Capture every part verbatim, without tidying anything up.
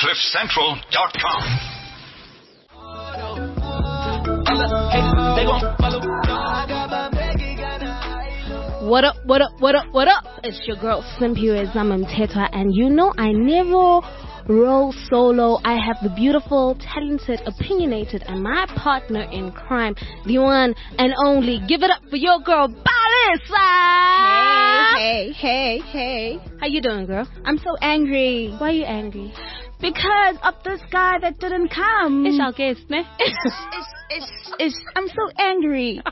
cliff central dot com. What up, what up, what up, what up? It's your girl Simpiwe Zama Mthethwa, and you know I never roll solo. I have the beautiful, talented, opinionated, and my partner in crime, the one and only. Give it up for your girl, Balisa! Hey, hey, hey, hey. How you doing, girl? I'm so angry. Why are you angry? Because of this guy that didn't come. It's our guest, man. it's, it's, it's, I'm so angry.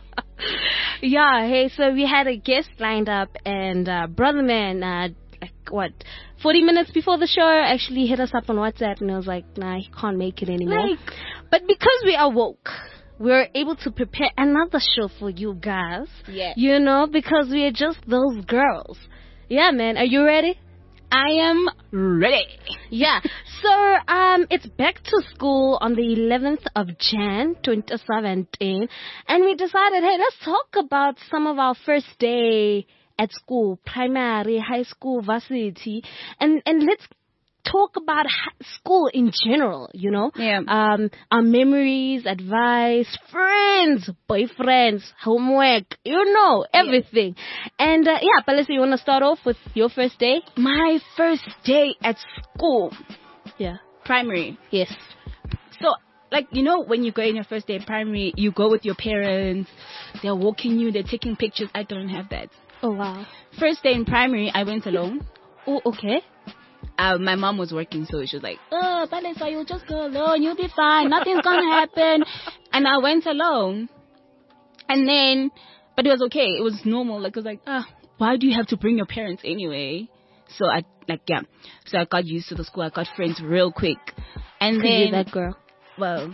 Yeah, hey, so we had a guest lined up, and uh, brother man, uh, like, what, forty minutes before the show, actually hit us up on WhatsApp, and I was like, nah, he can't make it anymore. Like, but because we are woke, we're able to prepare another show for you guys. Yeah. You know, because we are just those girls. Yeah, man, are you ready? I am ready. Yeah. So, um, it's back to school on the eleventh of January twenty seventeen. And we decided, hey, let's talk about some of our first day at school, primary, high school, varsity. And, and let's talk about school in general, you know? Yeah. Um, our memories, advice, friends, boyfriends, homework, you know, everything. Yeah. And, uh, yeah, Palisa, you want to start off with your first day? My first day at school. Yeah. Primary. Yes. So, like, you know, when you go in your first day in primary, you go with your parents, they're walking you, they're taking pictures. I don't have that. Oh, wow. First day in primary, I went alone. Oh, okay. Uh, my mom was working, so she was like, oh, Balisa, you'll just go alone, you'll be fine, nothing's gonna happen. And I went alone. And then, but it was okay, it was normal. Like, it was like, ah, oh, why do you have to bring your parents anyway? So I, like, yeah. So I got used to the school, I got friends real quick. And then, you that girl. Well,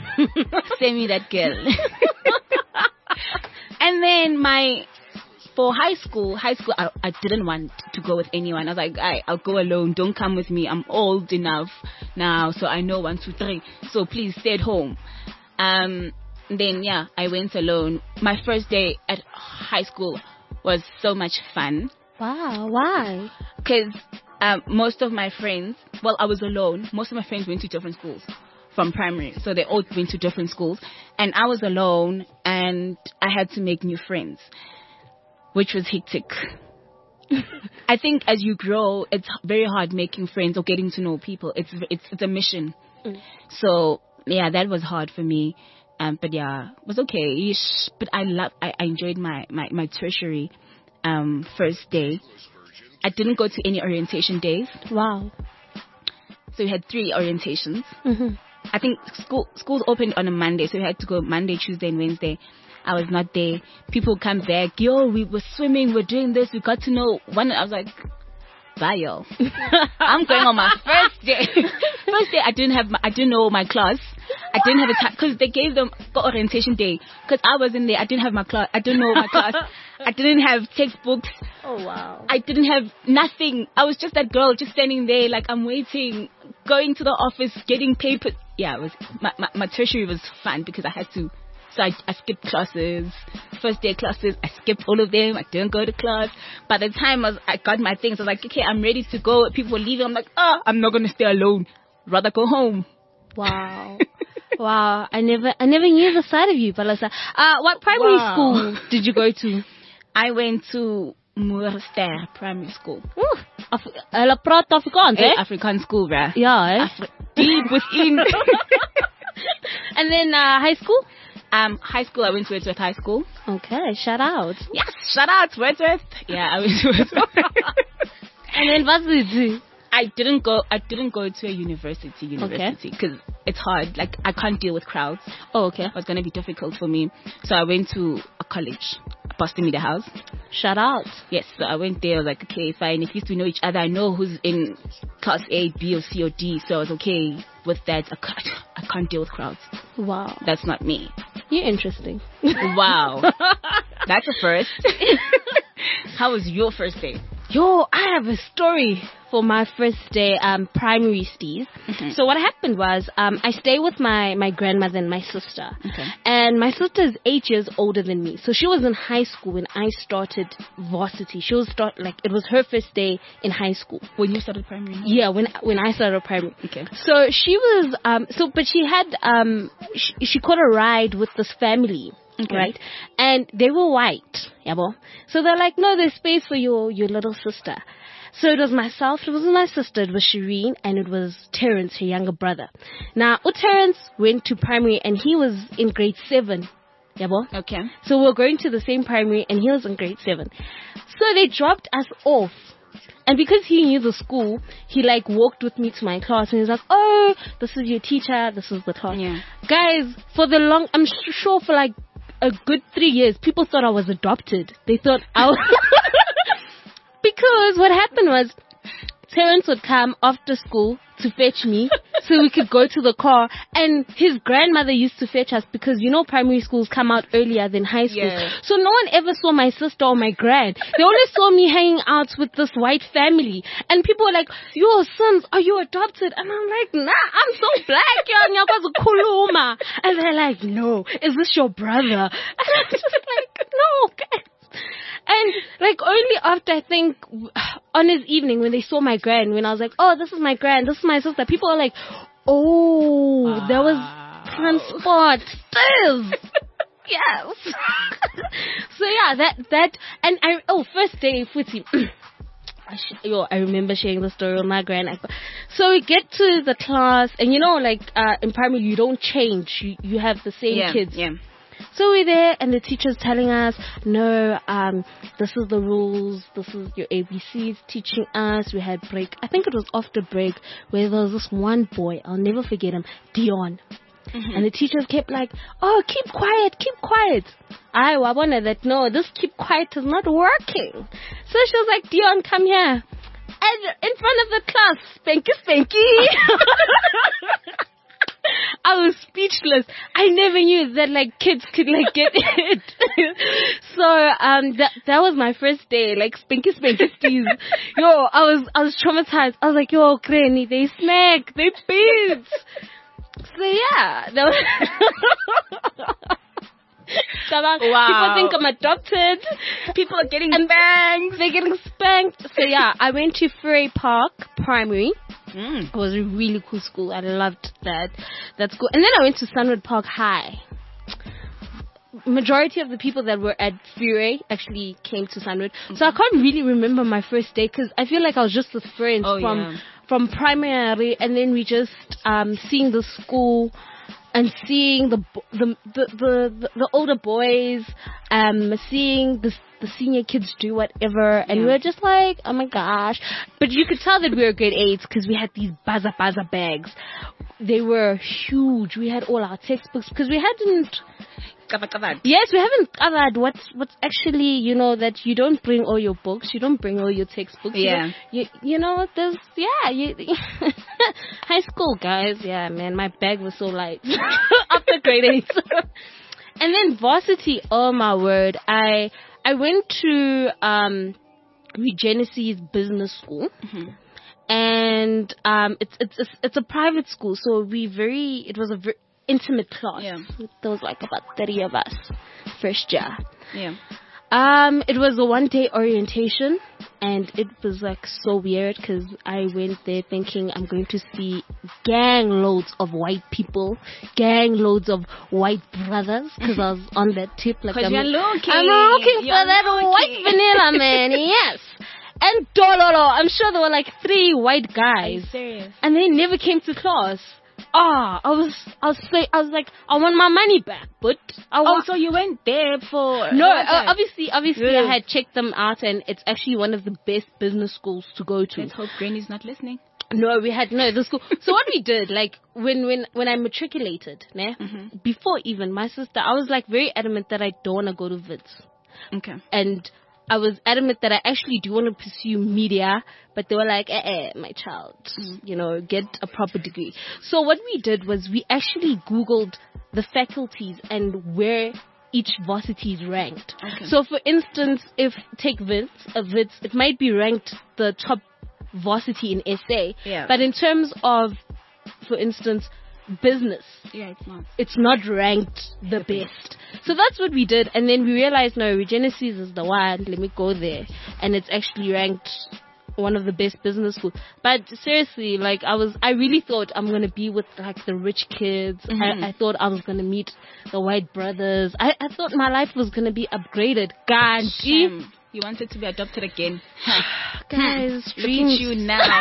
send me that girl. And then my, for high school, high school, I, I didn't want to go with anyone. I was like, I, I'll go alone. Don't come with me. I'm old enough now, so I know one, two, three. So please stay at home. Um, then, yeah, I went alone. My first day at high school was so much fun. Wow, why? Because um, most of my friends, well, I was alone. Most of my friends went to different schools from primary. So they all went to different schools. And I was alone, and I had to make new friends, which was hectic. I think as you grow, it's very hard making friends or getting to know people. It's it's, it's a mission. Mm. So, yeah, that was hard for me. Um, but, yeah, it was okay. But I love, I, I enjoyed my, my, my tertiary um, first day. I didn't go to any orientation days. Wow. So we had three orientations. Mm-hmm. I think school schools opened on a Monday, so we had to go Monday, Tuesday, and Wednesday. I was not there. People come back. Yo, we were swimming. We're doing this. We got to know one. I was like, bye, yo. I'm going on my first day. First day, I didn't have. My, I didn't know my class. I didn't have a time because they gave them for orientation day. Because I was in there. I didn't have my class. I didn't know my class. I didn't have textbooks. Oh wow. I didn't have nothing. I was just that girl, just standing there, like I'm waiting, going to the office, getting papers. Yeah, it was my my, my tertiary was fun because I had to. So I, I skipped classes, first day classes, I skipped all of them, I didn't go to class. By the time I, was, I got my things, I was like, okay, I'm ready to go. People were leaving, I'm like, oh, I'm not going to stay alone. Rather go home. Wow. Wow, I never I never knew the side of you, Balisa. Uh, what primary wow. school did you go to? I went to Moerster Primary School. Ooh, Af- uh, praat Afrikaans, eh? African school, bruh. Yeah, eh? Afri- deep within. And then uh, high school? Um, high school, I went to Wordsworth High School. Okay, shout out. Yes, shout out, Wordsworth. Yeah, I went to Wordsworth. And then varsity? I didn't go. I didn't go to a university. University because okay. it's hard. Like I can't deal with crowds. Oh, okay. It was gonna be difficult for me. So I went to a college, Boston Media House. Shout out. Yes. So I went there. I was like, okay, fine. At least we know each other. I know who's in class A, B, or C, or D. So I was okay with that. I can't. I can't deal with crowds. Wow. That's not me. You're interesting. Wow. That's a first. How was your first day? Yo, I have a story for my first day, um, primary stees. Mm-hmm. So what happened was, um, I stay with my, my grandmother and my sister. Okay. And my sister is eight years older than me. So she was in high school when I started varsity. She was start, like, it was her first day in high school. When you started primary? Yeah, when, when I started primary. Okay. So she was, um, so, but she had, um, she, she caught a ride with this family. Okay. Right? And they were white. Yabo. So they're like, no, there's space for your, your little sister. So it was myself, it was my sister, it was Shireen, and it was Terrence, her younger brother. Now, Terrence went to primary and he was in grade seven. Yabo. Okay. So we were going to the same primary and he was in grade seven. So they dropped us off. And because he knew the school, he like walked with me to my class and he's like, oh, this is your teacher, this is the class. Yeah. Guys, for the long, I'm sure for like a good three years, people thought I was adopted. They thought I was... Because what happened was, Terrence would come after school to fetch me so we could go to the car, and his grandmother used to fetch us because, you know, primary schools come out earlier than high schools. Yeah. So no one ever saw my sister or my grand. They only saw me hanging out with this white family, and people were like, your sons, are you adopted? And I'm like, nah, I'm so black, kuluma. And they're like, no, is this your brother? And I'm just like, no, guys. And like only after I think on his evening when they saw my grand, when I was like, oh, this is my grand, this is my sister, people were like, oh, wow. There was transport. Still. Yes. So yeah, that, that, and I, oh, first day, Footy. I sh- Yo, I remember sharing the story with my grand. So we get to the class, and you know, like uh, in primary, you don't change. You, you have the same yeah, kids. Yeah. So we're there, and the teacher's telling us, no, um, this is the rules, this is your A B Cs, teaching us. We had break. I think it was after break, where there was this one boy, I'll never forget him, Dion. Mm-hmm. And the teachers kept like, oh, keep quiet, keep quiet. I wanted that, no, this keep quiet is not working. So she was like, Dion, come here. And in front of the class, spanky, spanky. I was speechless. I never knew that like kids could like get it. So um that that was my first day, like spanky spanky steez. Yo, I was I was traumatized. I was like, yo, granny, they snack, they beats. So yeah, that was wow. People think I'm adopted. People are getting spanked. They're getting spanked. So yeah, I went to Furry Park Primary. Mm. It was a really cool school. I loved that that school. And then I went to Sunwood Park High. Majority of the people that were at Furry actually came to Sunwood. Mm-hmm. So I can't really remember my first day because I feel like I was just with friends oh, from yeah. from primary, and then we just um seeing the school and seeing the the the the, the older boys, um seeing the the senior kids do whatever, and yeah. we were just like, oh my gosh. But you could tell that we were grade eights because we had these baza baza bags. They were huge. We had all our textbooks because we hadn't covered. Yes, we haven't covered what's what's actually, you know, that you don't bring all your books, you don't bring all your textbooks. Yeah. You, you, you know, there's, yeah, you, high school, guys. Yeah, man, my bag was so light after grade eight. And then varsity, oh my word. I, I went to, um, Regenesis Business School. Mm-hmm. And, um, it's, it's, it's, it's a private school. So we very, it was a very intimate class. Yeah. There was like about thirty of us first year. Yeah. Um, it was a one day orientation, and it was like so weird because I went there thinking I'm going to see gang loads of white people, gang loads of white brothers, because I was on that tip. Like I'm, you're looking, I'm looking you're for that looking. white vanilla man. Yes. And Dololo, I'm sure there were like three white guys. Are you serious? And they never came to class. Ah, oh, I was, I was, say, I was like, I want my money back, but I want. Oh, so you went there for? No, uh, obviously, obviously, yeah. I had checked them out, and it's actually one of the best business schools to go to. Let's hope Granny's not listening. No, we had no the school. So what we did, like when when when I matriculated, né, mm-hmm. before even my sister, I was like very adamant that I don't want to go to Wits. Okay. And I was adamant that I actually do want to pursue media, but they were like, eh, eh my child, mm. you know, get a proper degree. So what we did was we actually Googled the faculties and where each varsity is ranked. Okay. So for instance, if take Wits, a Wits, it might be ranked the top varsity in S A. Yeah. But in terms of, for instance, business, Yeah, it's not. it's not ranked the best. So that's what we did. And then we realized, no, Regenesis is the one. Let me go there. And it's actually ranked one of the best business schools. But seriously, like I was, I really thought I'm going to be with like the rich kids. Mm-hmm. I, I thought I was going to meet the white brothers. I, I thought my life was going to be upgraded. God, Shame. You wanted to be adopted again. guys, Look dreams. at you now.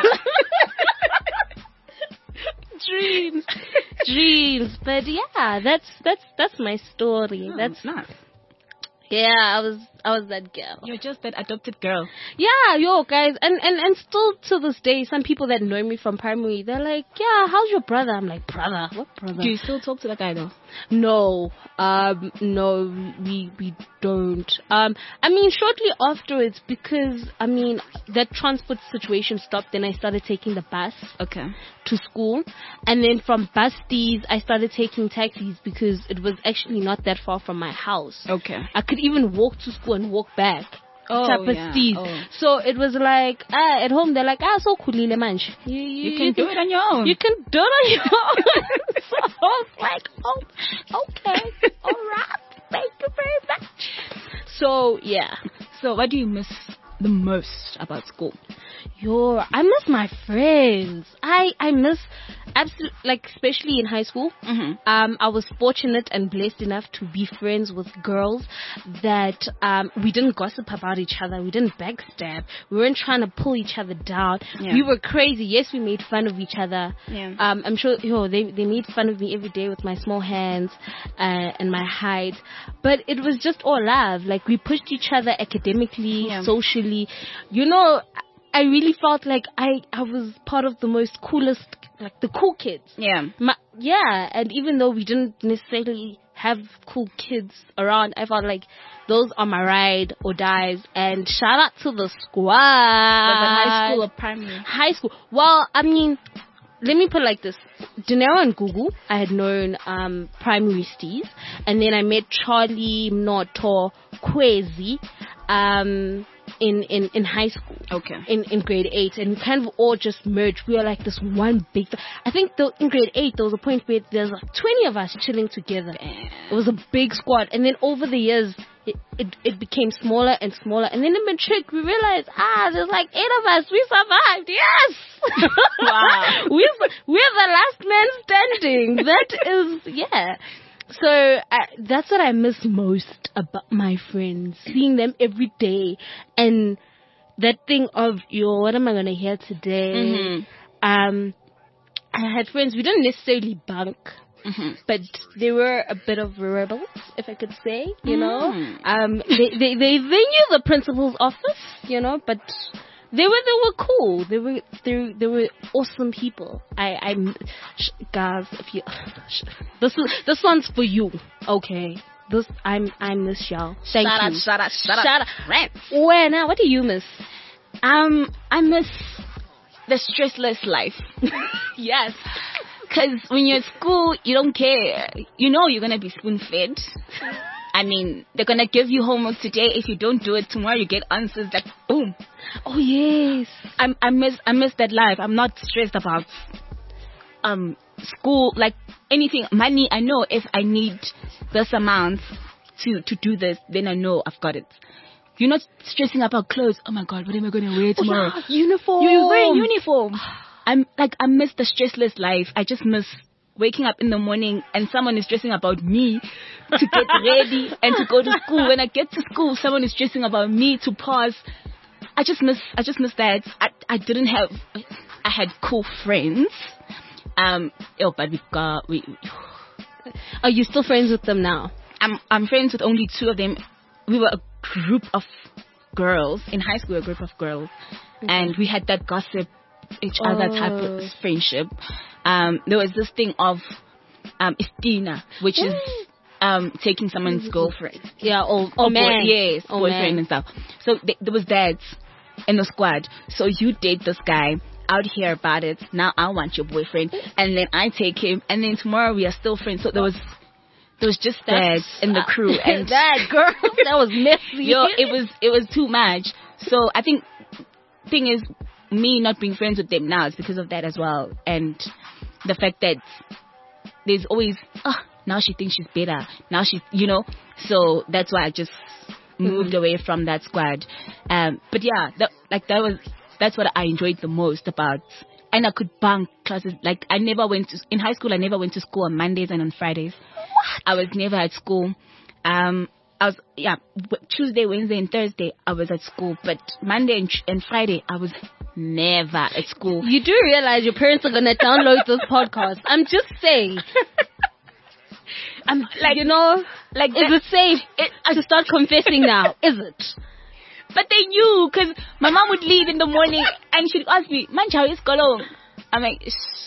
dreams, dreams. But yeah, that's that's that's my story. No, that's it's not. yeah. I was I was that girl. You're just that adopted girl. Yeah, yo, guys, and and and still to this day, some people that know me from primary, they're like, yeah, how's your brother? I'm like, brother, what brother? Do you still talk to that guy though? No, um, no, we we don't. Um, I mean, shortly afterwards, because I mean that transport situation stopped, then I started taking the bus Okay. to school, and then from busties I started taking taxis because it was actually not that far from my house. Okay. I could even walk to school and walk back. Oh, type of yeah. steez. Oh. So it was like, ah, at home they're like, ah, so kulile manch. You, you, You can do it on your own. You can do it on your own. So I was like, oh, okay, all right, thank you very much. So yeah, So what do you miss the most about school? yo, I miss my friends. I I miss absolutely, like especially in high school. Mm-hmm. Um, I was fortunate and blessed enough to be friends with girls that um, we didn't gossip about each other. We didn't backstab. We weren't trying to pull each other down. Yeah. We were crazy. Yes, we made fun of each other. Yeah. Um, I'm sure yo, they they made fun of me every day with my small hands uh, and my height. But it was just all love. Like we pushed each other academically, Yeah. socially. You know, I really felt like I, I was part of the most coolest, like the cool kids. Yeah. My, yeah, and even though we didn't necessarily have cool kids around, I felt like those are my ride or dies. And shout out to the squad. Was it high school or primary? High school. Well, I mean, let me put it like this. Dinero and Gugu, I had known um, primary steez. And then I met Charlie, Mnoto, Kwezi um, in, in, in high school. Okay. In, in grade eight, and we kind of all just merged. We were like this one big. I think the, in grade eight there was a point where there's like twenty of us chilling together. It was a big squad, and then over the years it, it it became smaller and smaller, and then in matric we realized ah there's like eight of us. We survived. Yes. Wow. we we're the last man standing. That is yeah. So uh, that's what I miss most about my friends, seeing them every day, and that thing of, yo, what am I gonna hear today? Mm-hmm. Um, I had friends. We didn't necessarily bunk, Mm-hmm. but they were a bit of rebels, if I could say. You know, Mm. um, they, they they they knew the principal's office, you know, but they were they were cool. They were they they were awesome people. I I sh- guys, if you sh- this is this one's for you, okay? This I'm I miss y'all. Thank Shut you. up, shut up, shut up. Shut up. Rant. Where now? What do you miss? Um, I miss the stressless life. Yes. Because when you're at school, you don't care. You know you're going to be spoon-fed. I mean, they're going to give you homework today. If you don't do it tomorrow, you get answers like, boom. Oh, yes. I, I miss I miss that life. I'm not stressed about um school, like anything. Money, I know if I need this amount to, to do this, then I know I've got it. You're not stressing about clothes. Oh, my God, what am I going to wear tomorrow? Oh, yeah. Uniform. You're wearing uniform. I'm like, I miss the stressless life. I just miss waking up in the morning and someone is stressing about me to get ready and to go to school. When I get to school, someone is stressing about me to pass. I just miss, I just miss that. I, I didn't have, I had cool friends. Um, oh, but we got, we, Are you still friends with them now? I'm, I'm friends with only two of them. We were a group of girls in high school, a group of girls, Okay. and we had that gossip each other type of Oh. friendship. Um, there was this thing of um, Istina, which is um, taking someone's girlfriend. Yeah, or, Or or boy- man. yes, Oh, boyfriend man. and stuff. So th- there was that in the squad. So you date this guy, I would hear about it. Now I want your boyfriend, and then I take him, and then tomorrow we are still friends. So there was there was just that That's- in the crew, and that girl, that was messy. yo, it was it was too much. So I think thing is, me not being friends with them now is because of that as well. And the fact that there's always, oh, now she thinks she's better. Now she, you know, so that's why I just moved mm-hmm. away from that squad. Um, but yeah, that, like that was, that's what I enjoyed the most about, and I could bunk classes. Like I never went to, in high school, I never went to school on Mondays and on Fridays. What? I was never at school. Um, I was, yeah, Tuesday, Wednesday, and Thursday, I was at school. But Monday and, and Friday, I was never at school. You do realize your parents are going to download this podcast. I'm just saying. I'm like, you know, like, is it safe it, to start confessing now? Is it? But they knew, because my mom would leave in the morning and she'd ask me, Mancha, is Kolong? I'm like,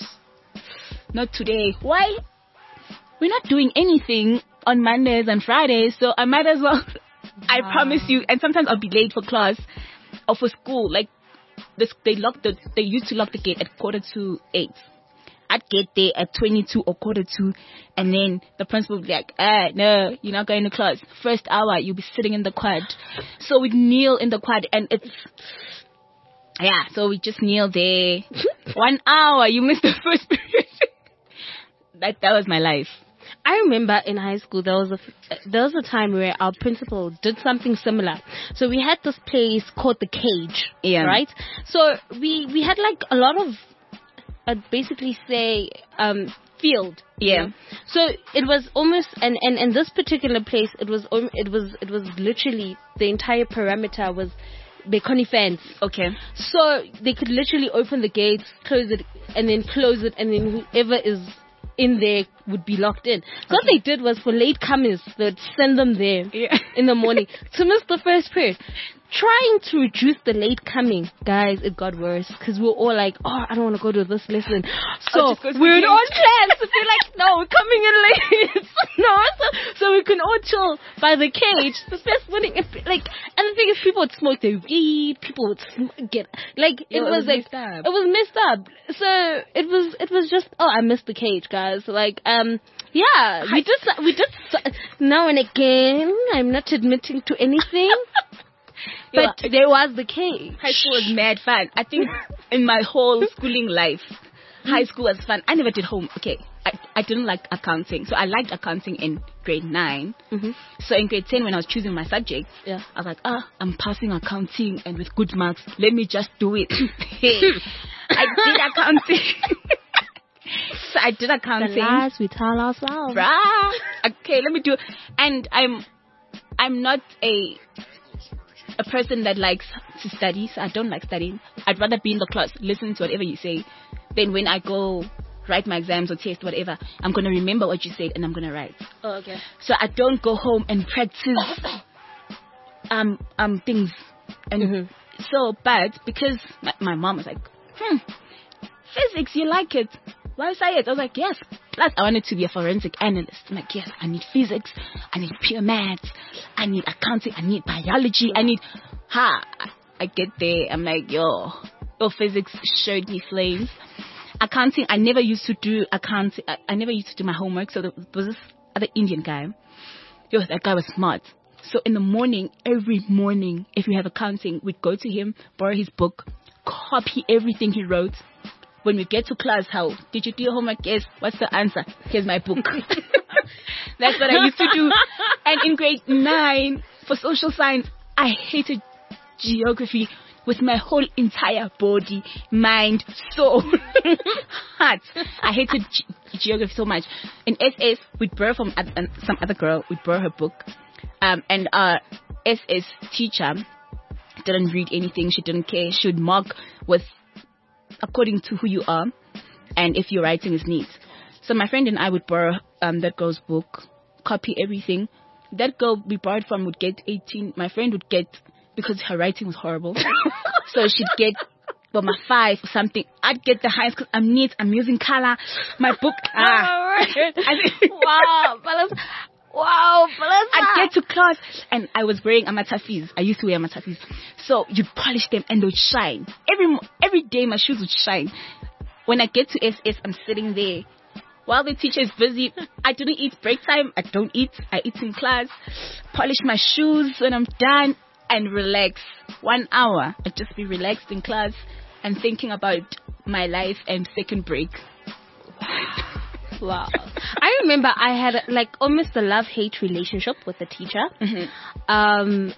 not today. Why? We're not doing anything on Mondays and Fridays, so I might as well. Wow. I promise you. And sometimes I'll be late for class or for school. Like this, they lock the, they used to lock the gate at quarter to eight. I'd get there at twenty-two or quarter to, and then the principal would be like, ah, no, you're not going to class. First hour, you'll be sitting in the quad. So we'd kneel in the quad, and it's, yeah, so we just kneel there. One hour, you missed the first period. that that was my life. I remember in high school there was a there was a time where our principal did something similar. So we had this place called the Cage, yeah. right? So we we had like a lot of, I'd basically say um, field. Yeah. You know? So it was almost, and, and, and this particular place, it was it was it was literally the entire perimeter was Bekoni fence. Okay. So they could literally open the gates, close it, and then close it, and then whoever is in there would be locked in. So okay. What they did was for late comers, they'd send them there yeah. in the morning to miss the first period. Trying to reduce the late coming, guys, it got worse because we were all like, oh, I don't want to go to this lesson. So we're on plans to be like, no, we're coming in late. no, so, so we can all chill by the Cage. The first morning, like, and the thing is, people would smoke their weed, people would sm- get, like, it, it was, was like, it was messed up. So it was, it was just, oh, I missed the Cage, guys. Like, um, yeah, we did, we did, now and again, I'm not admitting to anything. But Yo, there was the Cage. High school was mad fun. I think in my whole schooling life, high school was fun. I never did home. Okay, I, I didn't like accounting. So I liked accounting in grade nine. Mm-hmm. So in grade ten, when I was choosing my subjects, yeah. I was like, ah, oh, I'm passing accounting and with good marks. Let me just do it. Hey, I did accounting. So I did accounting. The lies we tell ourselves. Bruh. Okay, let me do it. And I'm, I'm not a... a person that likes to study, so I don't like studying. I'd rather be in the class, listening to whatever you say, than when I go write my exams or test, whatever, I'm going to remember what you said and I'm going to write. Oh, okay. So I don't go home and practice um um things. And mm-hmm. so, but because my, my mom was like, hmm, physics, you like it? Why say it? I was like, yes. Plus, I wanted to be a forensic analyst. I'm like, yes, I need physics, I need pure maths, I need accounting, I need biology, I need, ha, I get there, I'm like, yo, yo, physics showed me flames. Accounting, I never used to do accounting, I, I never used to do my homework, so there was this other Indian guy. Yo, that guy was smart. So in the morning, every morning, if you have accounting, we'd go to him, borrow his book, copy everything he wrote. When we get to class, how did you do your homework? Yes. What's the answer? Here's my book. That's what I used to do. And in grade nine, for social science, I hated geography with my whole entire body, mind, soul, heart. I hated ge- geography so much. In S S, we'd borrow from uh, some other girl. We'd borrow her book. Um, and our S S teacher didn't read anything. She didn't care. She would mark with according to who you are and if your writing is neat. So my friend and I would borrow um, that girl's book, copy everything. That girl we borrowed from would get eighteen. My friend would get, because her writing was horrible, so she'd get well, my five or something. I'd get the highest because I'm neat, I'm using color. My book, ah. wow, but Wow, I'd get to class and I was wearing amatafis. I used to wear amatafis. So you'd polish them and they would shine. Every every day my shoes would shine. When I get to S S, I'm sitting there. While the teacher is busy, I didn't eat break time. I don't eat. I eat in class. Polish my shoes when I'm done and relax. One hour. I'd just be relaxed in class. and thinking about my life and second break. Wow. I remember I had like almost a love-hate relationship with the teacher. Mm-hmm. Um,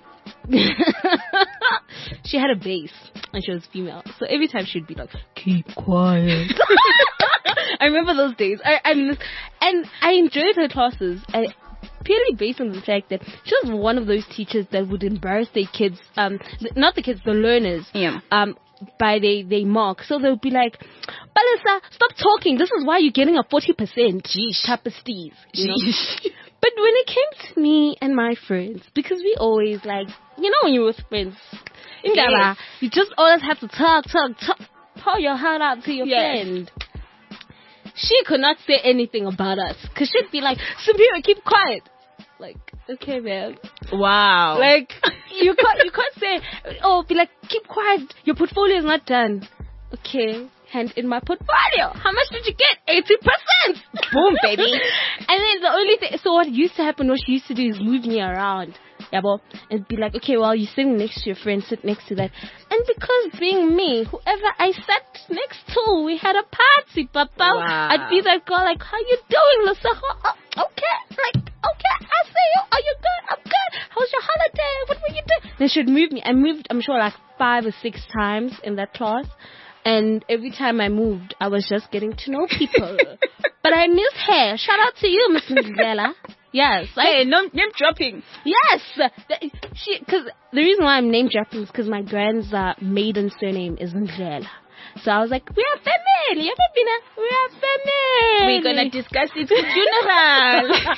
she had a bass and she was female. So every time she'd be like, keep quiet. I remember those days. I, I miss, and I enjoyed her classes. I, purely based on the fact that she was one of those teachers that would embarrass their kids, um, not the kids, the learners, Yeah. um, by they, they mark. So they'll be like, Balisa, stop talking. This is why you're getting a forty percent type of steez, you know? But when it came to me and my friends, because we always like, you know, when you're with friends, in Yes. Gaba, you just always have to talk, talk, talk, pour your heart out to your Yes. friend. She could not say anything about us because she'd be like, Samira, keep quiet. Like, okay, man. Wow. Like, you can't, you can't say, oh, be like, keep quiet. Your portfolio is not done. Okay, hand in my portfolio. How much did you get? eighty percent. Boom, baby. And then the only thing, so what used to happen, what she used to do is move me around. Yeah, but and be like, okay, well, you're sitting next to your friend, sit next to that. And because being me, whoever I sat next to, we had a party, papa. Wow. I'd be that girl, like, how you doing, Lisa? Oh, okay, like, okay, I see you. Are you good? I'm good. How's your holiday? What were you doing? Then she'd move me. I moved, I'm sure, like five or six times in that class. And every time I moved, I was just getting to know people. But I miss her. Shout out to you, Miss Ndlela. Yes. Hey, no, name dropping. Yes. The, she, cause the reason why I'm name dropping is because my grand's uh, maiden surname is Ndlela. So I was like, we are family. We are family. We're going to discuss it with funeral.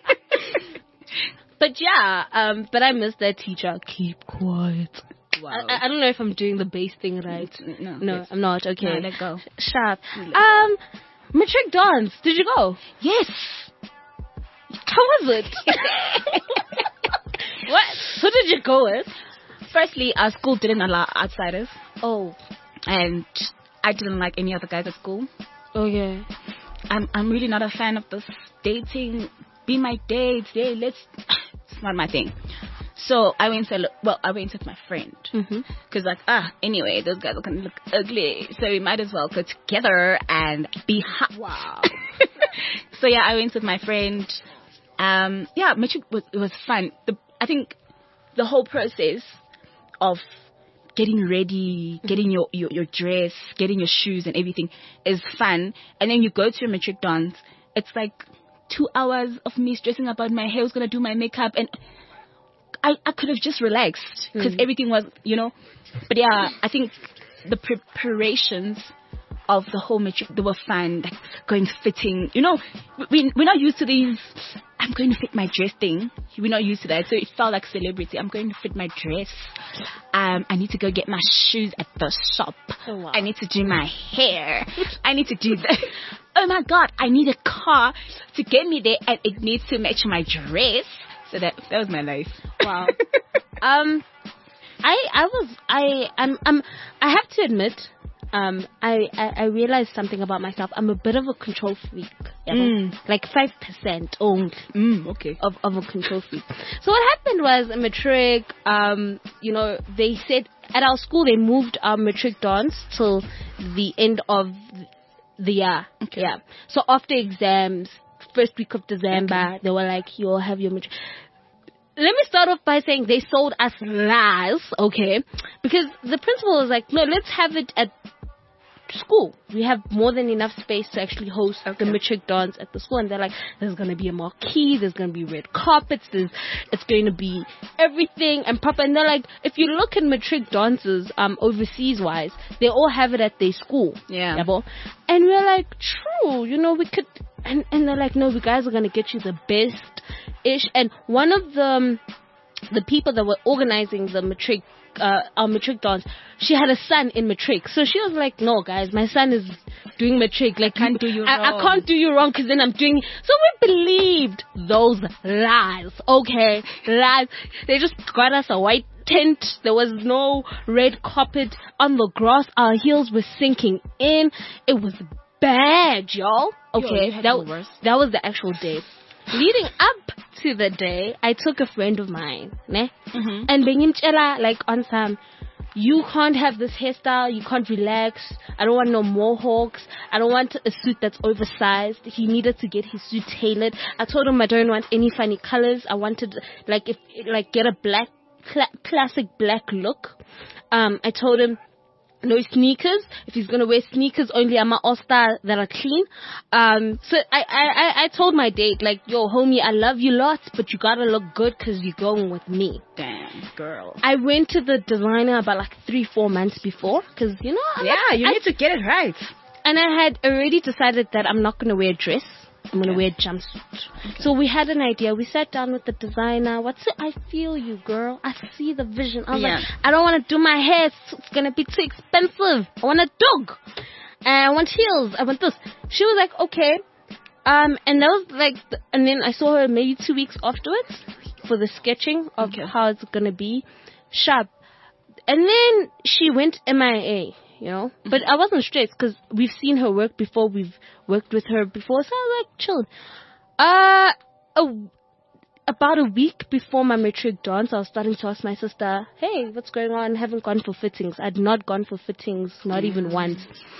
But yeah, um, but I miss that teacher. Keep quiet. Wow. I, I don't know if I'm doing the bass thing right. No, No, yes. I'm not. Okay. No, let go. Sharp. Let Um, matric dance. Did you go? Yes. How was it? What? Who did you go with? Firstly, our school didn't allow outsiders, Oh. and I didn't like any other guys at school. Okay. I'm I'm really not a fan of this dating. Be my date. Yeah, let's. It's not my thing. So I went to well, I went with my friend Mm-hmm. because like ah anyway those guys are gonna look ugly, so we might as well go together and be hot. Wow. So yeah, I went with my friend. Um, yeah, matric was it was fun. The I think the whole process of getting ready, getting your, your, your dress, getting your shoes and everything is fun. And then you go to a matric dance. It's like two hours of me stressing about my hair, who's going to do my makeup. And I, I could have just relaxed because Mm. everything was, you know. But yeah, I think the preparations of the whole matric, they were fun, like going fitting. You know, we, we're not used to these, I'm going to fit my dress thing. We're not used to that. So it felt like celebrity. I'm going to fit my dress. Um, I need to go get my shoes at the shop. Oh, wow. I need to do my hair. I need to do that. Oh my God, I need a car to get me there and it needs to match my dress. So that that was my life. Wow. um, I I was I I'm I'm I have to admit, um, I, I I realized something about myself. I'm a bit of a control freak. You know? Mm. Like five percent only. Mm, okay. Of, of a control freak. So what happened was a matric, um, you know, they said at our school they moved our matric dance till the end of the year. Okay. Yeah. So after exams, first week of December, Okay. they were like, you'll have your matric. Let me start off by saying they sold us lies, okay? Because the principal was like, no, let's have it at school. We have more than enough space to actually host Okay. the matric dance at the school. And they're like, there's going to be a marquee, there's going to be red carpets, there's, it's going to be everything and proper. And they're like, if you look at matric dances, um, overseas wise, they all have it at their school. Yeah. Yabo? And we're like, true, you know, we could, and, and they're like, no, we guys are going to get you the best ish. And one of the, um, the people that were organizing the matric, uh, our matric dance, she had a son in matric. So she was like, no, guys, my son is doing matric. Like, Can't do you I, I wrong. can't do you wrong because then I'm doing. So we believed those lies. Okay, lies. They just got us a white tent. There was no red carpet on the grass. Our heels were sinking in. It was bad, y'all. Yo, Okay, you had that, the worst. that was the actual day. Leading up to the day, I took a friend of mine, ne? Mm-hmm. And bengimtshela like on some, you can't have this hairstyle, you can't relax, I don't want no mohawks, I don't want a suit that's oversized. He needed to get his suit tailored. I told him I don't want any funny colors. I wanted, like, if, like, get a black, cl- classic black look. Um, I told him, no sneakers. If he's gonna wear sneakers, only I'm a all-star that are clean. Um, so I, I, I, I told my date, like, yo, homie, I love you lots, but you gotta look good because you're going with me. Damn, girl. I went to the designer about like three, four months before, because, you know, I'm Yeah, not, you I, need to get it right. and I had already decided that I'm not gonna wear a dress. I'm gonna Okay. wear a jumpsuit. Okay. So we had an idea. We sat down with the designer. What's it? I feel you, girl. I see the vision. I was Yeah. like, I don't want to do my hair. It's, it's gonna be too expensive. I want a dog. And I want heels. I want this. She was like, okay. Um, and that was like, th- and then I saw her maybe two weeks afterwards for the sketching of Okay. how it's gonna be. Sharp. And then she went M I A. You know, mm-hmm. But I wasn't stressed because we've seen her work before. We've worked with her before, so I was like, chilled. Uh, a, about a week before my matric dance, I was starting to ask my sister, "Hey, what's going on? Haven't gone for fittings. I'd not gone for fittings, not mm. even once."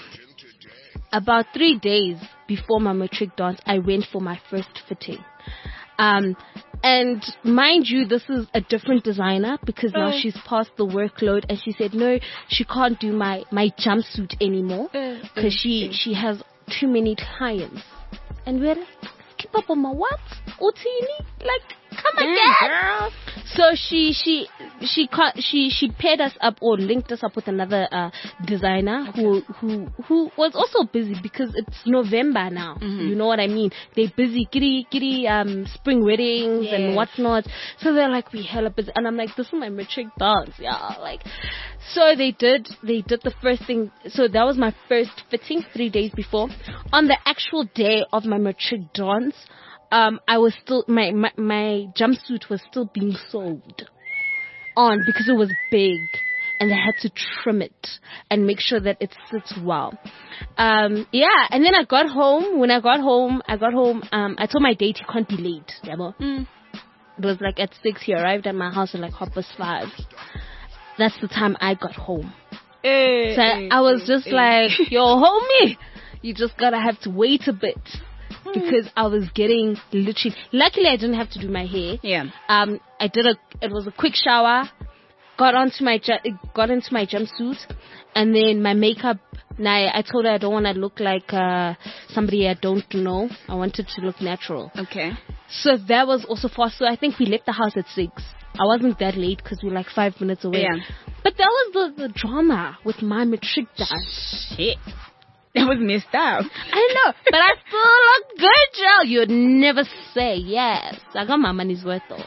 About three days before my matric dance, I went for my first fitting. Um, and mind you, this is a different designer because now Oh. she's past the workload, and she said no, she can't do my, my jumpsuit anymore because she, she has too many clients. And we're like, keep up on my what? Utini? Like, come again, girl. So she she she ca- she she paired us up or linked us up with another uh, designer okay. who who who was also busy because it's November now. Mm-hmm. You know what I mean? They're busy, giddy giddy um spring weddings yes. and whatnot. So they're like, we hella busy, and I'm like, this is my matric dance, yeah. Like, so they did they did the first thing. So that was my first fitting three days before. On the actual day of my matric dance, Um, I was still, my, my, my jumpsuit was still being sewed on because it was big and they had to trim it and make sure that it sits well. Um, yeah, and then I got home. When I got home, I got home, um, I told my date he can't be late. Yeah, mm. It was like at six, he arrived at my house at like half past five. That's the time I got home. Hey, so hey, I was just hey. like, yo, homie, you just gotta have to wait a bit. Because I was getting literally, luckily I didn't have to do my hair. Yeah. Um, I did a, it was a quick shower, got onto my, ju- got into my jumpsuit, and then my makeup. Now I told her I don't want to look like uh, somebody I don't know. I wanted to look natural. Okay. So that was also fast. So I think we left the house at six. I wasn't that late because we were like five minutes away. Yeah. But that was the, the drama with my matric dance. Shit. That was messed up. I know, but I still look good, Joe. You'd never say yes. I got my money's worth, though.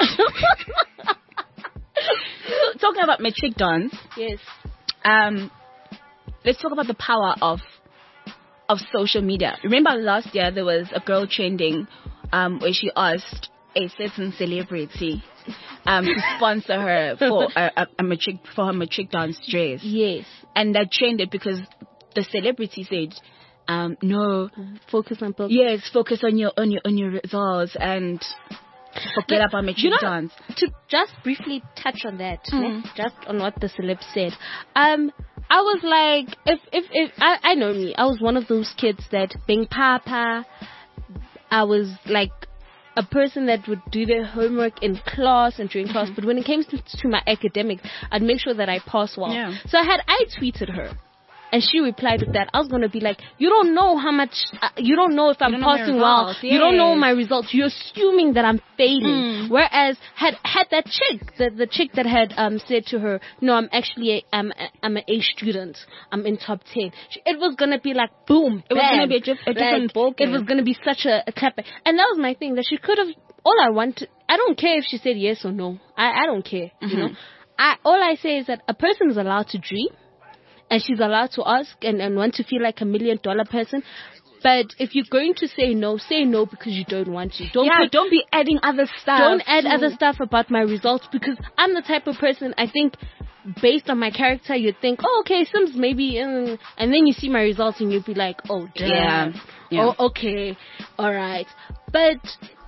Talking about matric dance. Yes. Um, let's talk about the power of of social media. Remember last year there was a girl trending, um, where she asked a certain celebrity, um, to sponsor her for a, a, a matric for her matric dance dress. Yes. And that trended because the celebrity said, um, no, focus on purpose. Yes, focus on your on your on your results and forget but, about matric you know, dance. To just briefly touch on that, mm. né? Just on what the celeb said. Um, I was like, if if if I, I know me, I was one of those kids that being papa, I was like a person that would do their homework in class and during class, mm-hmm. but when it came to, to my academics, I'd make sure that I pass well. Yeah. So I had I tweeted her. And she replied with that. I was going to be like, you don't know how much, uh, you don't know if I'm passing well. Yes. You don't know my results. You're assuming that I'm failing. Mm. Whereas had had that chick, the, the chick that had um said to her, no, I'm actually, a, I'm, a, I'm an A student. I'm in top ten. She, it was going to be like, boom, It bam. was going to be a, dif- a different like, ball game. It was going to be such a, a clap. And that was my thing, that she could have, all I want to, I don't care if she said yes or no. I, I don't care, mm-hmm. you know. I All I say is that a person is allowed to dream. And she's allowed to ask and, and want to feel like a million dollar person. But if you're going to say no, say no because you don't want to. Don't yeah, put, don't be adding other stuff. Don't add too. other stuff about my results, because I'm the type of person, I think, based on my character, you'd think, oh, okay, Sims maybe, um, and then you see my results and you'd be like, oh, damn. Yeah. yeah. Oh, okay. All right. But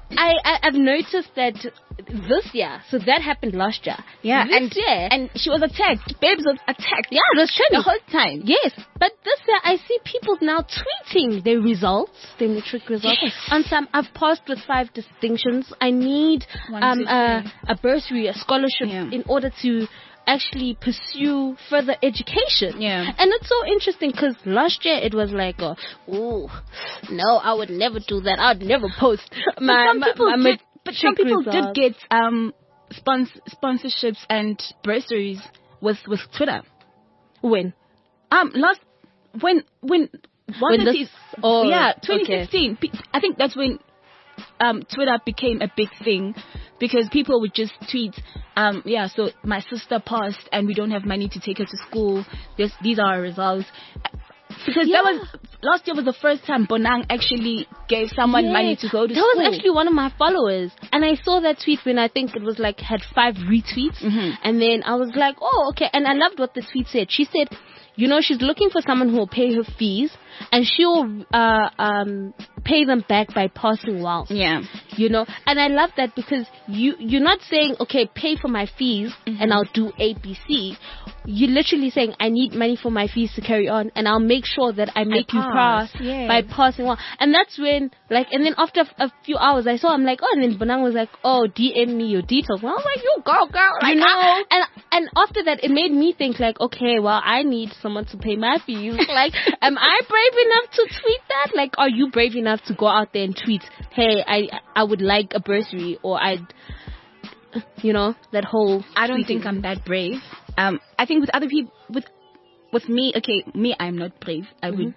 I, I I've noticed that this year. So that happened last year. Yeah, this and year, and she was attacked. Babes was attacked. Yeah, that's true. The whole time. Yes, but this year I see people now tweeting their results, their matric results. Yes. On some, I've passed with five distinctions. I need One, um two, a, three. a bursary, a scholarship Yeah. in order to actually pursue further education. Yeah. And it's so interesting because last year it was like, uh, oh, no, I would never do that. I would never post my, But some my, people my did. But some matric people results. did get um spons- sponsorships and bursaries with with Twitter. When? Um, last when when When wasn't this- it- oh, yeah, okay. twenty sixteen. Pe- I think that's when um Twitter became a big thing because people would just tweet, um, yeah, so my sister passed and we don't have money to take her to school. This these are our results. Because Yeah. that was last year was the first time Bonang actually gave someone Yeah. money to go to that school. was actually one of my followers, and I saw that tweet when I think it was like had five retweets, Mhm. and then I was like, oh, okay. And I loved what the tweet said. She said, you know, she's looking for someone who will pay her fees, and she'll uh, um, pay them back by passing well. Yeah. You know, and I love that because you you're not saying, okay, pay for my fees Mm-hmm. and I'll do A B C. You're literally saying, I need money for my fees to carry on, and I'll make sure that I make you pass, pass yeah. by passing on. And that's when, like, and then after a few hours, I saw, I'm like, oh, and then Bonang was like, oh, D M me your details. Well, I was like, you go, girl. Like, You know. I- and and after that, it made me think, like, okay, well, I need someone to pay my fees. Like, am I brave enough to tweet that? Like, are you brave enough to go out there and tweet, hey, I I would like a bursary, or I'd, you know, that whole. I don't tweeting. think I'm that brave. Um, I think with other people, with with me, okay, me, I'm not brave. I would.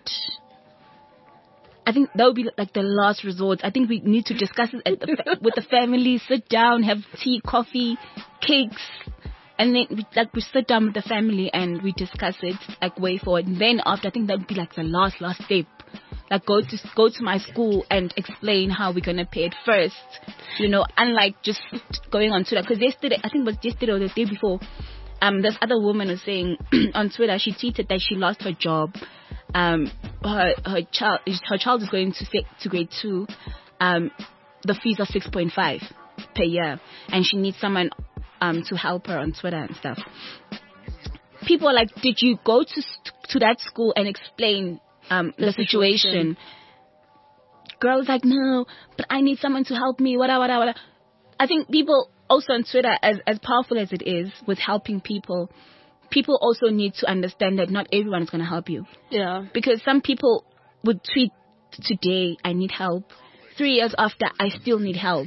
I think that would be like the last resort. I think we need to discuss it at the fa- with the family. Sit down, have tea, coffee, cakes, and then we, like we sit down with the family and we discuss it like way forward. And then after, I think that would be like the last last step. Like go to go to my school and explain how we're gonna pay it first, you know. Unlike just going on Twitter, because yesterday, I think it was yesterday or the day before, um, this other woman was saying on Twitter, she tweeted that she lost her job. Um, her her child her child is going to sec- to grade two. Um, the fees are six point five per year, and she needs someone um to help her on Twitter and stuff. People are like, did you go to to that school and explain um the, The situation? situation. Girls like, no, but I need someone to help me. Whatever, whatever, whatever. I think people also on Twitter, as as powerful as it is with helping people, people also need to understand that not everyone is going to help you. Yeah. Because some people would tweet today, I need help. Three years after, I still need help.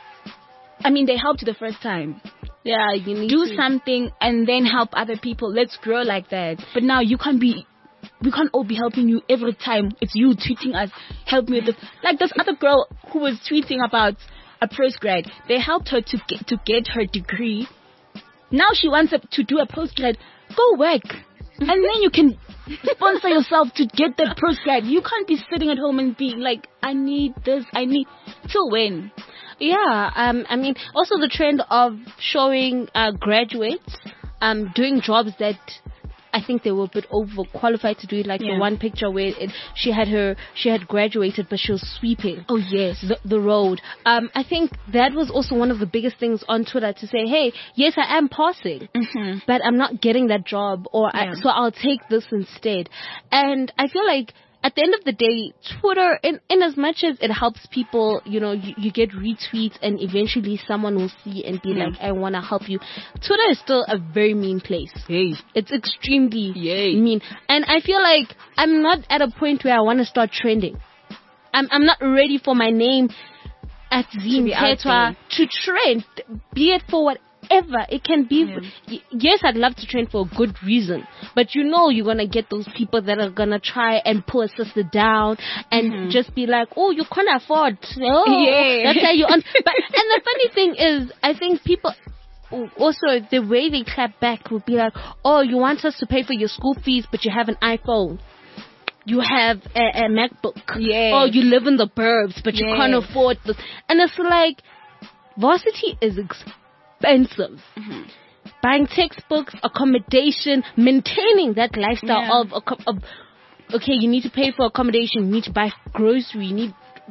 I mean, they helped you the first time. Yeah, you need Do to. something and then help other people. Let's grow like that. But now you can't be, we can't all be helping you every time. It's you tweeting us, help me with this. Like this other girl who was tweeting about a postgrad. They helped her to get, to get her degree. Now she wants to do a postgrad. Go work. And then you can sponsor yourself to get that postgrad. You can't be sitting at home and being like, I need this, I need... Till when? Yeah, um, I mean, also the trend of showing uh, graduates um, doing jobs that I think they were a bit overqualified to do it. Like Yeah. the one picture where it, she had her, she had graduated, but she was sweeping Oh, yes. the, the road. Um, I think that was also one of the biggest things on Twitter to say, hey, yes, I am passing, Mm-hmm. but I'm not getting that job, or I, Yeah. so I'll take this instead. And I feel like at the end of the day, Twitter, in, in as much as it helps people, you know, you, you get retweets and eventually someone will see and be Yeah. like, I want to help you. Twitter is still a very mean place. Hey. It's extremely Yay. mean. And I feel like I'm not at a point where I want to start trending. I'm, I'm not ready for my name at Zine be out Tetwa to trend, be it for whatever it can be. Yeah. Y- Yes, I'd love to trend for a good reason, but you know you're gonna get those people that are gonna try and pull a sister down and Mhm. just be like, oh, you can't afford. Oh, Yeah. that's how you. Un- but and the funny thing is, I think people. Also, the way they clap back would be like, oh, you want us to pay for your school fees, but you have an iPhone. You have a, a MacBook. Yeah. Oh, you live in the burbs, but you Yeah. can't afford this. And it's like, varsity is expensive. Mm-hmm. Buying textbooks, accommodation, maintaining that lifestyle Yeah. of, acco- of, okay, you need to pay for accommodation, you need to buy grocery, you need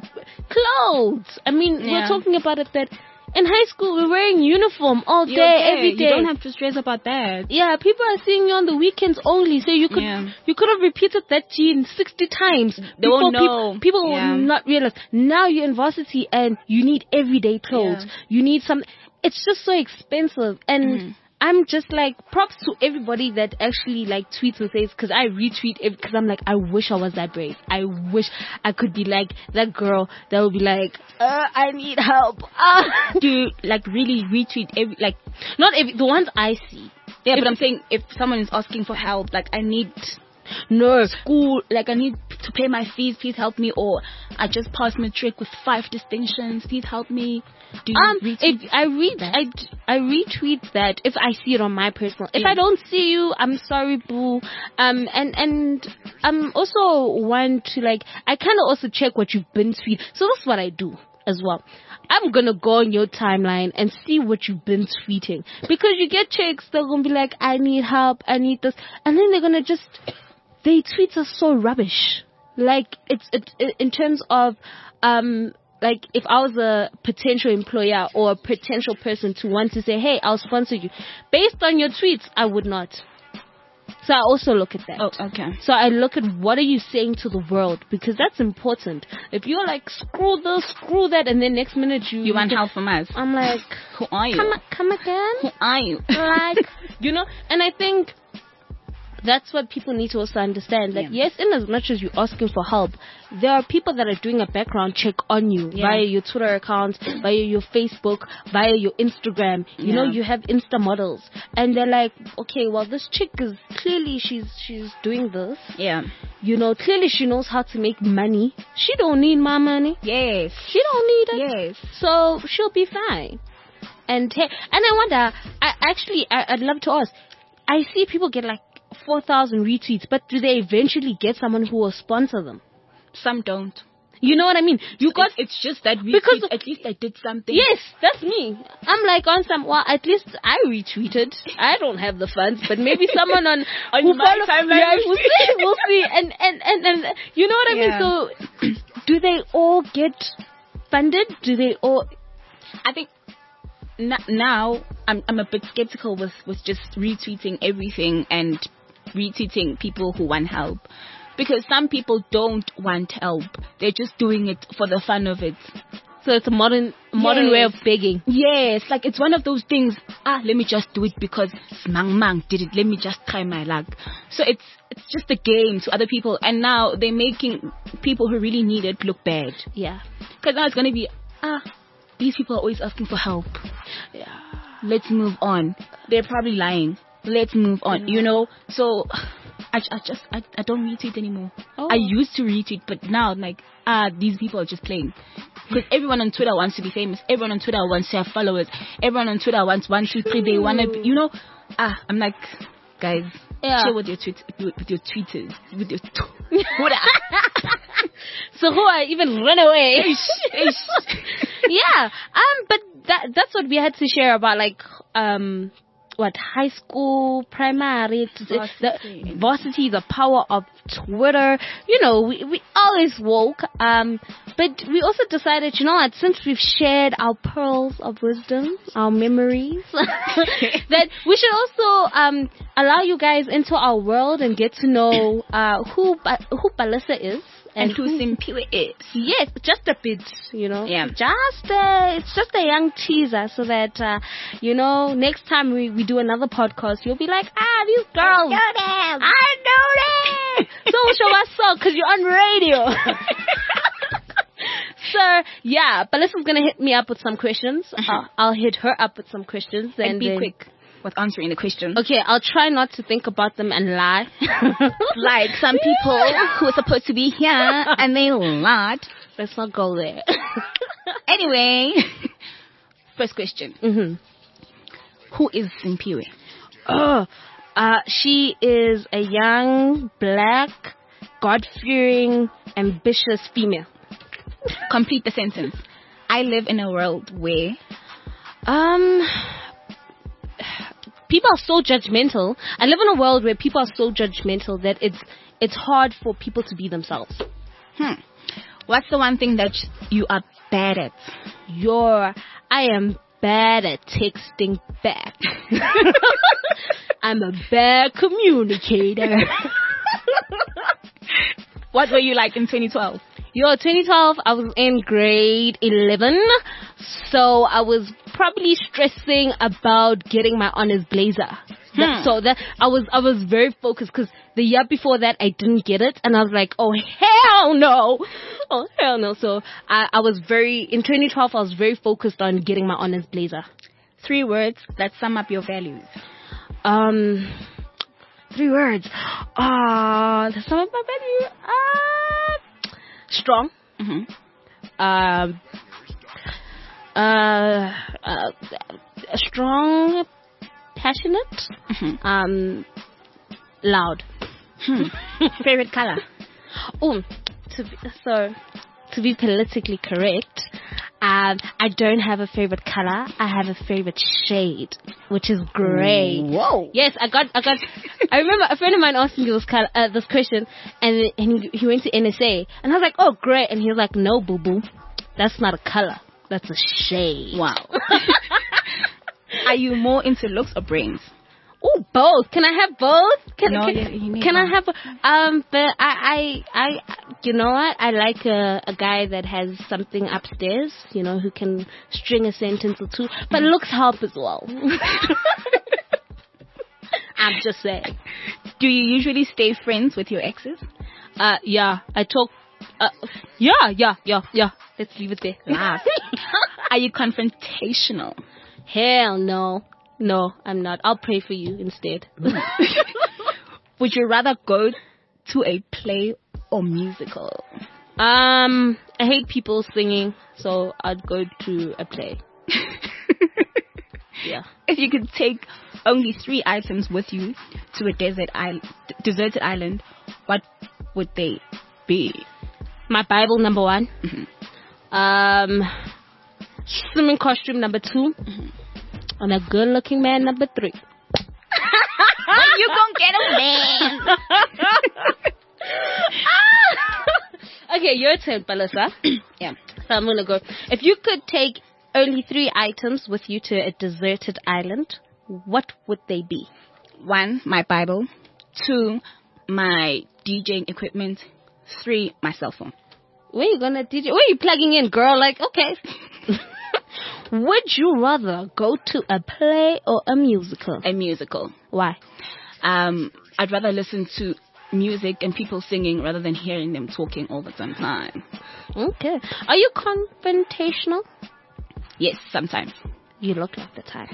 clothes. I mean, Yeah. we're talking about it that in high school we're wearing uniform all day, You're okay. every day. You don't have to stress about that. Yeah, people are seeing you on the weekends only, so you could Yeah. you could have repeated that gene sixty times. They won't before know. People, people Yeah. will not realize. Now you're in varsity and you need everyday clothes. Yeah. You need some. It's just so expensive, and Mhm. I'm just like props to everybody that actually like tweets and says, because I retweet it because I'm like, I wish I was that brave. I wish I could be like that girl that will be like, uh, I need help. Uh, Do you, like really retweet every like? not every the ones I see. Yeah, but I'm saying if someone is asking for help, like I need No, school, like I need to pay my fees, please help me, or I just passed matric with five distinctions, please help me. Do you Um, retweet if I read, that? I, I retweet that if I see it on my personal. If Yeah. I don't see you, I'm sorry, boo. Um, and and I'm also one to like. I kind of also check what you've been tweeting. So that's what I do as well. I'm gonna go on your timeline and see what you've been tweeting, because you get chicks that are gonna be like, I need help, I need this, and then they're gonna just. Their tweets are so rubbish. Like it's it, it, in terms of um. Like, if I was a potential employer or a potential person to want to say, hey, I'll sponsor you, based on your tweets, I would not. So I also look at that. Oh, okay. So I look at what are you saying to the world, because that's important. If you're like, screw this, screw that, and then next minute you... You want help from us? I'm like, Who are you? come, come again? Who are you? Like, you know, and I think that's what people need to also understand. That Yeah. yes, in as much as you're asking for help, there are people that are doing a background check on you Yeah. via your Twitter accounts, via your Facebook, via your Instagram. You know, Yeah. you have Insta models, and they're like, okay, well, this chick is clearly she's she's doing this. Yeah. You know, clearly she knows how to make money. She don't need my money. Yes. She don't need it. Yes. So she'll be fine. And hey, and I wonder, I actually, I, I'd love to ask. I see people get like four thousand retweets, but do they eventually get someone who will sponsor them? Some don't. You know what I mean? You got, It's, it's just that retweet. Because- At least I did something. yes, that's me. I'm like on some, well, at least I retweeted. I don't have the funds, but maybe someone on, On who my follow- timeline yeah, will we'll see. see, we'll see. And, and, and, and, you know what I Yeah. mean? So, do they all get funded? Do they all, I think n- now I'm I'm a bit skeptical with, with just retweeting everything and retweeting people who want help, because some people don't want help. They're just doing it for the fun of it. so it's a modern, modern Yes. way of begging. Yes, like it's one of those things. Ah, let me just do it because Mang Mang did it. Let me just try my luck. So it's it's just a game to other people, and now they're making people who really need it look bad. Yeah. Because now it's gonna be ah, these people are always asking for help. Yeah. Let's move on. They're probably lying. Let's move on. You know. So I, I just I, I don't retweet anymore. Oh. I used to retweet, but now I'm like ah, these people are just playing. Because everyone on Twitter wants to be famous. Everyone on Twitter wants to have followers. Everyone on Twitter wants one, two, three. They wanna be, you know. Ah, I'm like, guys, Yeah. chill with your tweet, with your tweeters, with your. So who I even run away? Yeah. Um. But that that's what we had to share about, like um. What, high school, primary, Varsity. the varsity, the power of Twitter. You know, we, we always woke. Um, but we also decided, you know what, since we've shared our pearls of wisdom, our memories, that we should also um allow you guys into our world and get to know uh who Ba- who Balisa is. And who Simpiwe is. Yes, just a bit, you know. Yeah. Just uh, it's just a young teaser, so that uh, you know, next time we, we do another podcast, you'll be like, ah, these girls, know them. I know them. So show us so, because you're on radio. So yeah, Balisa's gonna hit me up with some questions. Uh-huh. Uh, I'll hit her up with some questions, And, and be then- quick with answering the question. Okay, I'll try not to think about them and lie. Like some people who are supposed to be here and they lied. Let's not go there. Anyway, first question. hmm Who is Simpiwe? Oh, uh, she is a young, black, God-fearing, ambitious female. Complete the sentence. I live in a world where Um, people are so judgmental. I live in a world where people are so judgmental that it's it's hard for people to be themselves. hmm, What's the one thing that you are bad at? You're, I am bad at texting back. I'm a bad communicator. What were you like in twenty twelve? Yo, twenty twelve, I was in grade eleven, so I was probably stressing about getting my honors blazer. That, Hmm. so that I was I was very focused because the year before that I didn't get it, and I was like, oh hell no, oh hell no. So I I was very in twenty twelve I was very focused on getting my honors blazer. Three words that sum up your values. Um, three words. Ah, uh, some of my value. Uh, strong. Mm-hmm. Um. Uh, uh, strong, passionate, Mm-hmm. um, loud. Hmm. Favorite color? Oh, to be, so to be politically correct, um, I don't have a favorite color. I have a favorite shade, which is gray. Whoa. Yes, I got, I got. I remember a friend of mine asked me this color, uh, this question, and and he, he went to N S A, and I was like, oh, gray, and he was like, no, boo boo, that's not a color. That's a shade. Wow. Are you more into looks or brains? Oh, both. Can I have both? Can, No, can, you- you need can I one. have? Um, but I, I, I, you know what? I like a, a guy that has something upstairs. You know, who can string a sentence or two. But looks help as well. I'm just saying. Do you usually stay friends with your exes? Uh, yeah. I talk. Uh, yeah, yeah, yeah, yeah. Let's leave it there. Laugh. Are you confrontational? Hell no. No, I'm not. I'll pray for you instead. Would you rather go to a play or musical? Um, I hate people singing, so I'd go to a play. Yeah. If you could take only three items with you to a desert island, deserted island, what would they be? My Bible, number one. Mm-hmm. Um, swimming costume, number two. Mm-hmm. And a good-looking man, number three. When you gonna get a man? Okay, your turn, Palasa. Yeah. So I'm gonna go. If you could take only three items with you to a deserted island, what would they be? One, my Bible. Two, my DJing equipment. Three, my cell phone. Where you gonna D J? Where you plugging in, girl? Like, okay. Would you rather go to a play or a musical? A musical. Why? Um, I'd rather listen to music and people singing rather than hearing them talking all the time. Okay. Are you confrontational? Yes, sometimes. You look like the type.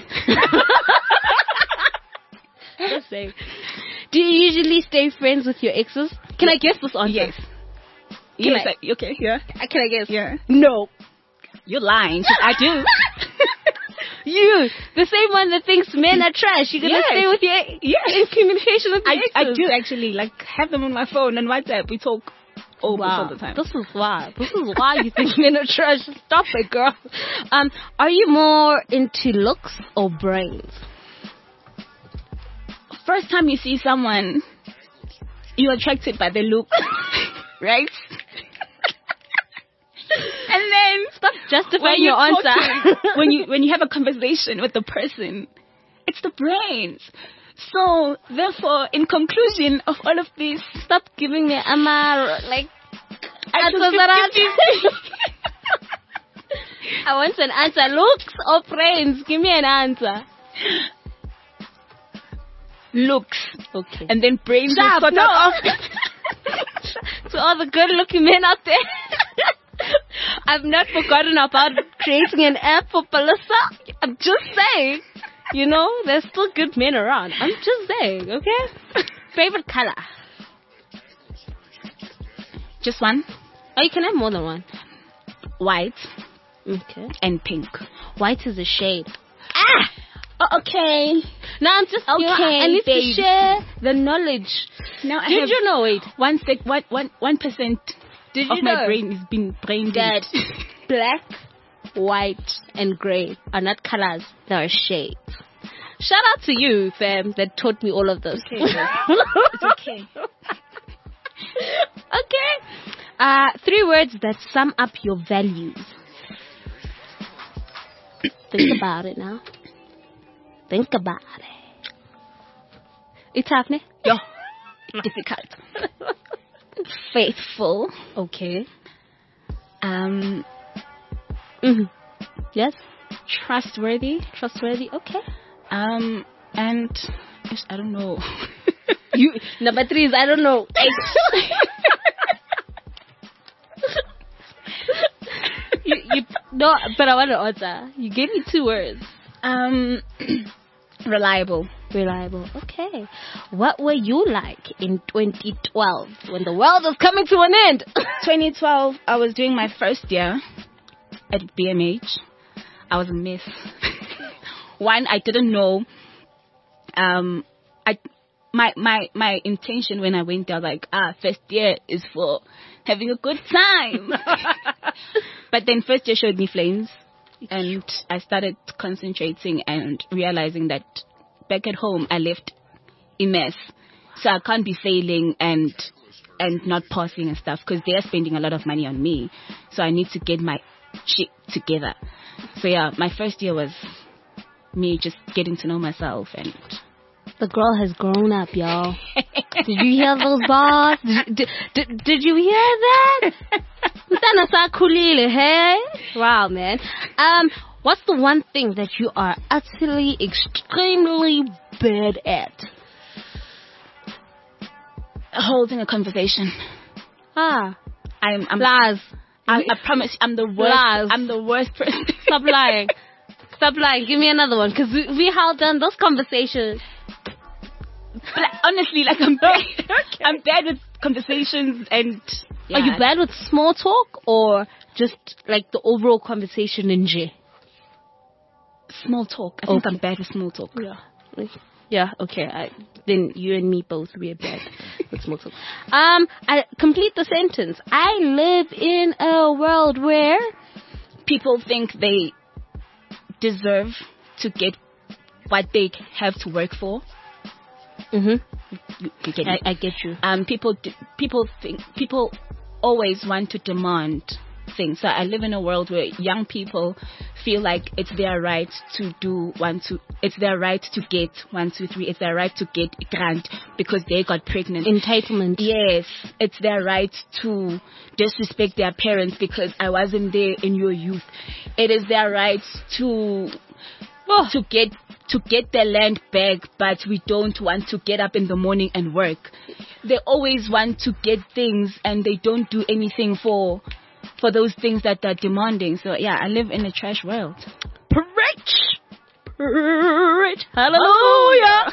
Just saying. Do you usually stay friends with your exes? Can I guess this answer? Yes. Can yes, I- I, okay, yeah. Can I guess? Yeah. No. You're lying. 'Cause I do. You, the same one that thinks men are trash. You're gonna Yes. stay with your Yes. in communication with your I, I exes. do actually, like, have them on my phone and WhatsApp. We talk all, Wow. all the time. This is why. This is why you think men are trash. Stop it, girl. Um, are you more into looks or brains? First time you see someone, you're attracted by the look, right? And then Stop justifying when you your answer. talking- when you when you have a conversation with the person, it's the brains. So therefore, in conclusion of all of this, Stop giving me Amar like I answers choose that fifty aren't- I want an answer. Looks or brains? Give me an answer. looks, Okay. and then brains Stop, will sort no. out. To all the good-looking men out there, I've not forgotten about creating an app for Palasa. I'm just saying, you know, there's still good men around. I'm just saying, okay? Favorite color? Just one, Oh, you can have more than one. white Okay. and pink. White is a shade. Ah, oh, okay. No, I'm just, you know, Okay, I need babe. to share the knowledge. Now I Did have you know it? one sec, one, one, one percent Did of you my know brain is being brain that dead. black, white, and gray are not colors, they are shades? Shout out to you, fam, that taught me all of this. Okay, it's okay. Okay. Uh, three words that sum up your values. Think about it now. Think about it. It's happening. Yeah. Difficult. Faithful. Okay. Um. Mm-hmm. Yes. Trustworthy. Trustworthy. Okay. Um. And I don't know. You number three is I don't know. you you no, but I want to answer. You gave me two words. Um. Reliable. Reliable. Okay. What were you like in twenty twelve when the world was coming to an end? twenty twelve, I was doing my first year at B M H. I was a mess. One, I didn't know. Um, I my my my intention when I went there, like, ah, first year is for having a good time. But then first year showed me flames, and I started concentrating and realizing that back at home I left a mess, so I can't be failing and and not passing and stuff because they're spending a lot of money on me. So I need to get my shit together. So yeah, my first year was me just getting to know myself. And the girl has grown up, y'all. Did you hear those bars? Did, did, did, did you hear that? Hey? Wow, man. Um, what's the one thing that you are utterly, extremely bad at? Holding a conversation. Ah, I'm, I'm lies. I, I promise, I'm the worst. Lies. I'm the worst person. Stop lying. Stop lying. Give me another one, because we, we held on those conversations. Like, honestly, like I'm bad. Okay. I'm bad with conversations and. Yeah. Are you bad with small talk or just like the overall conversation in J? Small talk. I think okay. I'm bad with small talk. Yeah. Yeah. Okay. I, then you and me both we're bad with small talk. Um, I complete the sentence. I live in a world where people think they deserve to get what they have to work for. Mhm. You, you get I, I get you. Um, people, people think people always want to demand things. So I live in a world where young people feel like it's their right to do one, two. It's their right to get one, two, three. It's their right to get a grant because they got pregnant. Entitlement. Yes, it's their right to disrespect their parents because I wasn't there in your youth. It is their right to oh. to get. to get their land back, but we don't want to get up in the morning and work. They always want to get things and they don't do anything for for those things that they're demanding. So yeah, I live in a trash world. Preach! Preach! Hallelujah!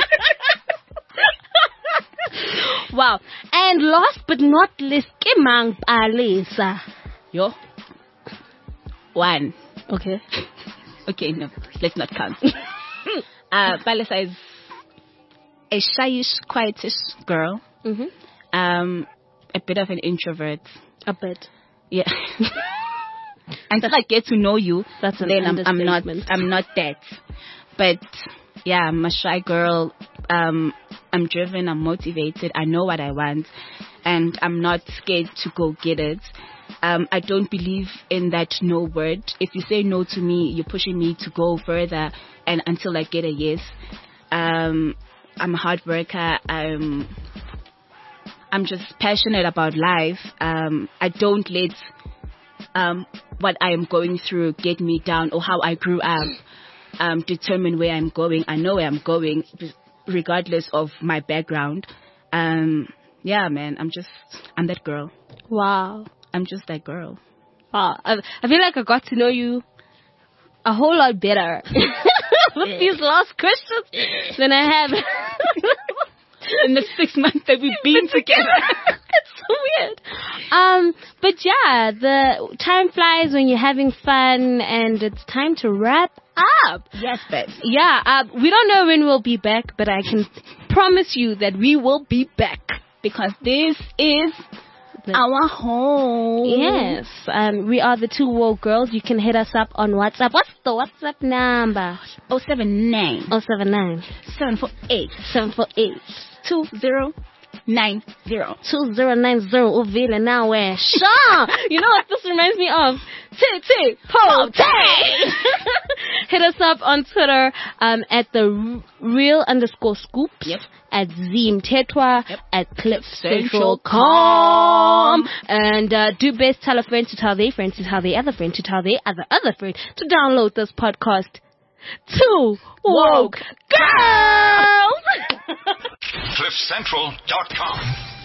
Wow. And last but not least, Kimang Palisa. Yo. One. Okay. Okay, no, let's not count. Uh, Palisa is a shyish, quietish girl. Mm-hmm. Um, a bit of an introvert. A bit. Yeah. Until I get to know you, that's an then I'm, I'm not. I'm not that. But yeah, I'm a shy girl. Um, I'm driven. I'm motivated. I know what I want, and I'm not scared to go get it. Um, I don't believe in that no word. If you say no to me, you're pushing me to go further and until I get a yes. Um, I'm a hard worker. I'm, I'm just passionate about life. Um, I don't let um, what I am going through get me down or how I grew up um, determine where I'm going. I know where I'm going regardless of my background. Um, yeah, man, I'm just, I'm that girl. Wow. I'm just that girl. Wow. I, I feel like I got to know you a whole lot better with these last questions than I have in the six months that we've been together. It's so weird. Um, but yeah, the time flies when you're having fun, and it's time to wrap up. Yes, babe. Yeah, uh, we don't know when we'll be back, but I can promise you that we will be back because this is our home. Yes. Um, we are the Two Woke Girls. You can hit us up on WhatsApp. What's the WhatsApp number? oh seven nine oh seven nine seven four eight seven four eight two zero nine zero. two zero nine zero Uvile nawe. Sure. You know what this reminds me of? T T Pote. Hit us up on Twitter um, at the r- real underscore scoops. Yep. At Zim Tetwa. Yep. At Cliff Central Central Com. And uh, do best tell a friend to tell their friend to tell their other friend to tell their other other friend to download this podcast. Two woke girls. cliff central dot com